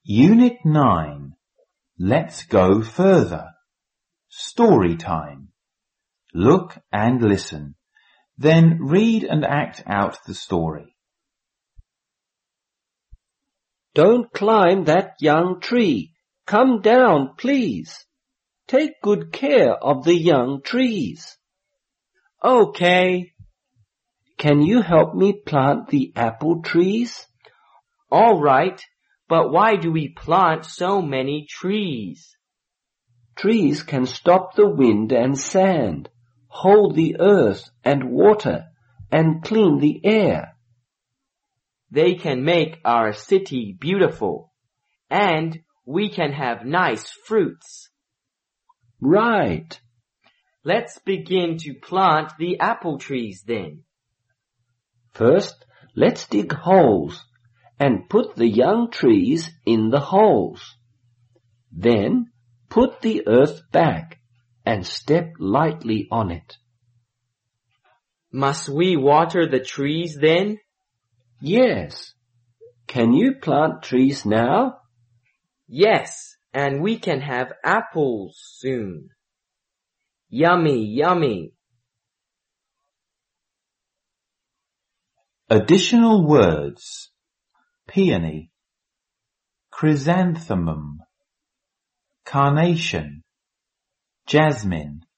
Unit 9. Let's go further. Story time. Look and listen. Then read and act out the story. Don't climb that young tree. Come down, please. Take good care of the young trees. Okay. Can you help me plant the apple trees? All right, but why do we plant so many trees? Trees can stop the wind and sand, hold the earth and water, and clean the air. They can make our city beautiful, and we can have nice fruits. Right. Let's begin to plant the apple trees then. First, let's dig holes and put the young trees in the holes. Then, put the earth back and step lightly on it. Must we water the trees then? Yes. Can you plant trees now? Yes, and we can have apples soon. Yummy, yummy. Additional words. Peony, chrysanthemum, carnation, jasmine.